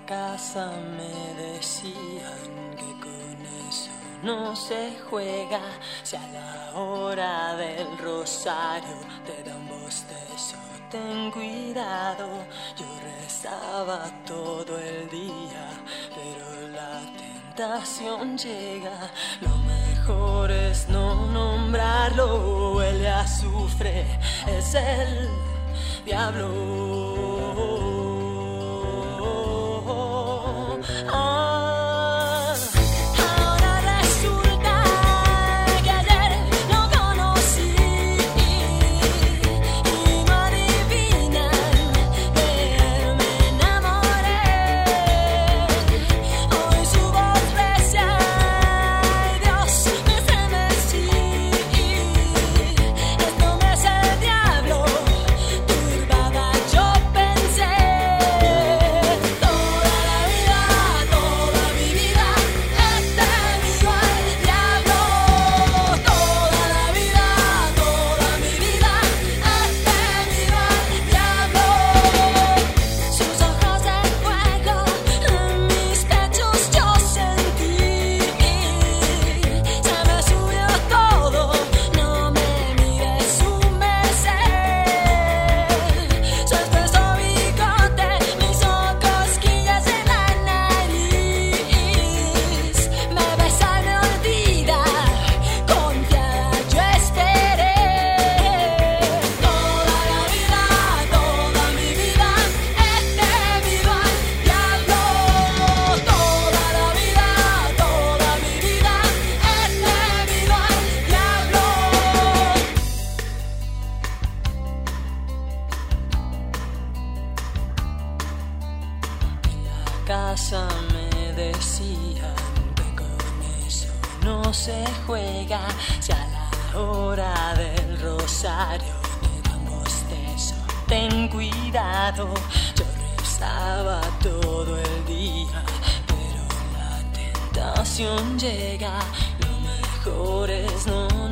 casa me decían que con eso no se juega. Si a la hora del rosario te da un bostezo, ten cuidado. Yo rezaba todo el día, pero la tentación llega. Lo mejor es no nombrarlo. Huele a azufre, es el diablo. Casa me decían que con eso no se juega. Si a la hora del rosario te da un bostezo, ten cuidado. Yo rezaba todo el día, pero la tentación llega. Lo mejor es no